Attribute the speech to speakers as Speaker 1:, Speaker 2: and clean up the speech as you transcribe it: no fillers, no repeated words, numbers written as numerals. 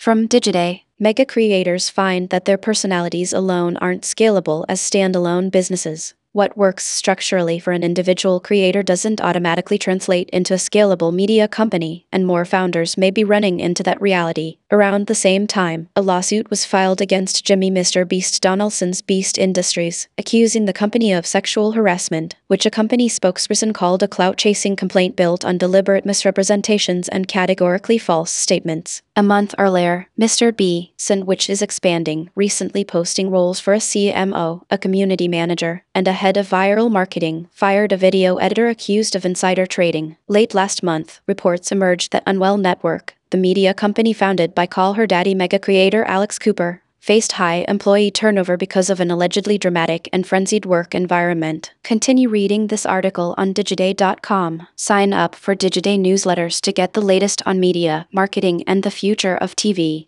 Speaker 1: From Digiday, mega creators find that their personalities alone aren't scalable as standalone businesses. What works structurally for an individual creator doesn't automatically translate into a scalable media company, and more founders may be running into that reality. Around the same time, a lawsuit was filed against Jimmy Mr. Beast Donaldson's Beast Industries, accusing the company of sexual harassment, which a company spokesperson called a clout-chasing complaint built on deliberate misrepresentations and categorically false statements. A month earlier, Mr. Beast, which is expanding, recently posting roles for a CMO, a community manager, and a head of viral marketing, fired a video editor accused of insider trading. Late last month, reports emerged that Unwell Network, the media company founded by Call Her Daddy mega creator Alex Cooper, faced high employee turnover because of an allegedly dramatic and frenzied work environment. Continue reading this article on Digiday.com. Sign up for Digiday newsletters to get the latest on media, marketing, and the future of TV.